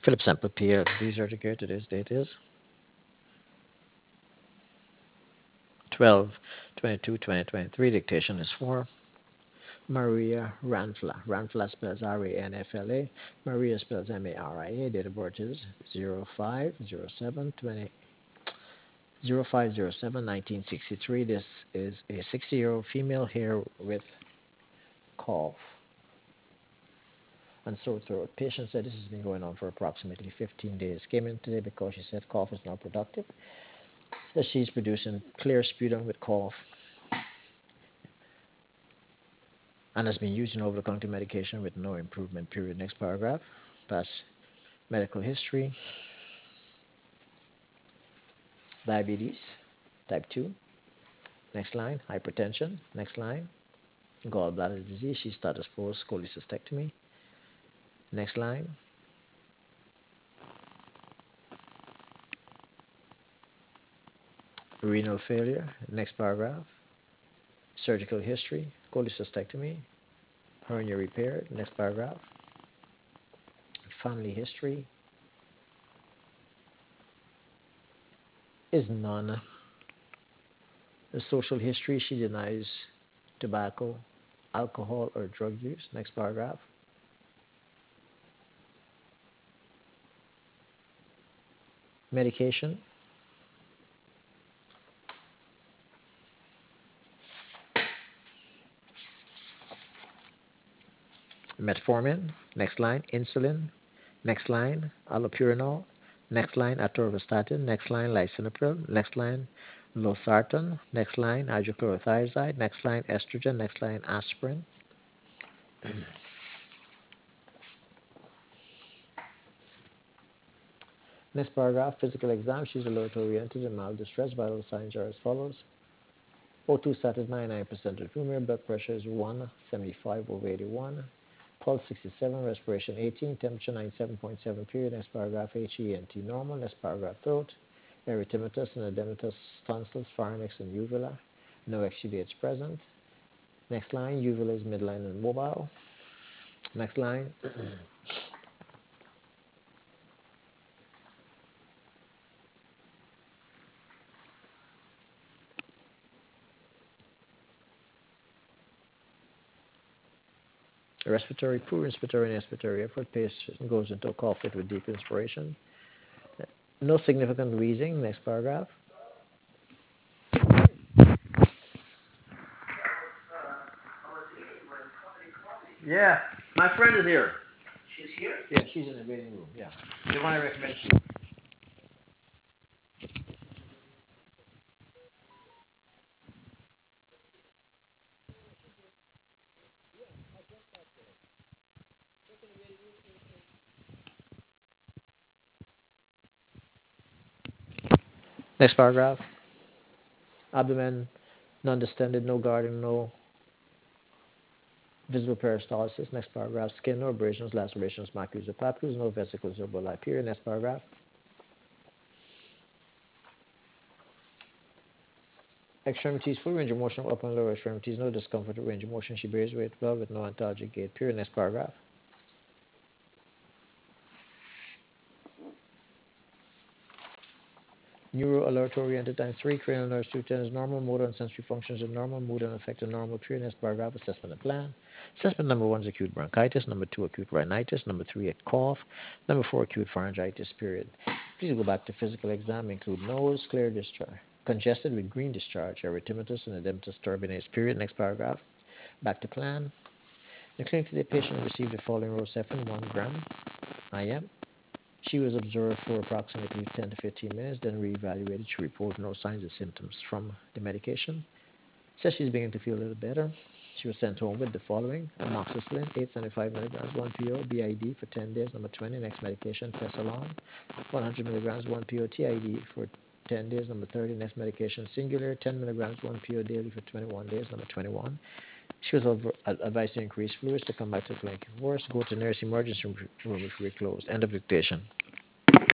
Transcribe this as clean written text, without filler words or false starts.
Philip Sample PhD certificate. Today's date is 12/22/2023. Dictation is for Maria Ranfla. Ranfla spells Ranfla. Maria spells Maria. Date of birth is 0507 This is a 60-year-old female here with cough and sore throat. Patient said this has been going on for approximately 15 days. Came in today because she said cough is not productive. Says she's producing clear sputum with cough and has been using over-the-counter medication with no improvement. Period. Next paragraph. Past medical history. Diabetes, type 2. Next line. Hypertension. Next line. Gallbladder disease. She status 4, cholecystectomy. Next line. Renal failure. Next paragraph. Surgical history. Cholecystectomy. Hernia repaired. Next paragraph. Family history is none. The social history, she denies tobacco, alcohol, or drug use. Next paragraph. Medication. Metformin. Next line. Insulin. Next line. Allopurinol. Next line. Atorvastatin. Next line. Lisinopril. Next line. Losartan. Next line. Hydrochlorothiazide. Next line. Estrogen. Next line. Aspirin. Next paragraph. Physical exam. She's alert oriented and mild distress. Vital signs are as follows. O2 status 99% of tumor. Blood pressure is 175 over 81. Pulse 67, respiration 18, temperature 97.7. Period. Next paragraph. HENT normal. Next paragraph. Throat. Erythematous and edematous tonsils, pharynx, and uvula. No exudates present. Next line. Uvula is midline and mobile. Next line. Respiratory, poor inspiratory and expiratory effort. Patient goes into a cough fit with deep inspiration. No significant wheezing. Next paragraph. Yeah, my friend is here. She's here? Yeah, she's in the waiting room. Yeah. They want to recommend you. Next paragraph. Abdomen non-distended, no guarding, no visible peristalsis. Next paragraph. Skin, no abrasions, lacerations, macules, or papules, no vesicles or bulli. Period. Next paragraph. Extremities, full range of motion of upper and lower extremities, no discomfort or range of motion. She bears weight well with no antalgic gait. Period. Next paragraph. Neuro alert oriented times 3, cranial nerves 210 is normal, motor and sensory functions are normal, mood and affected normal. Period. Next paragraph. Assessment and plan. Assessment number 1 is acute bronchitis, number 2 acute rhinitis, number 3 a cough, number 4 acute pharyngitis. Period. Please go back to physical exam. Include nose, clear discharge, congested with green discharge, erythematous and edematous turbinates. Period. Next paragraph. Back to plan. In the clinic today, patient received the following Rocephin 1 gram IM. She was observed for approximately 10 to 15 minutes, then reevaluated. She reported no signs or symptoms from the medication. Says she's beginning to feel a little better. She was sent home with the following: amoxicillin, 875 milligrams, 1 PO, BID for 10 days. Number 20, next medication, Tesalon, 100 milligrams, 1 PO, TID for 10 days. Number 30, next medication, Singular, 10 milligrams, 1 PO daily for 21 days. Number 21. She was advised to increase fluids to come back to the clinic. If worse, go to nurse emergency room if we're closed. End of dictation.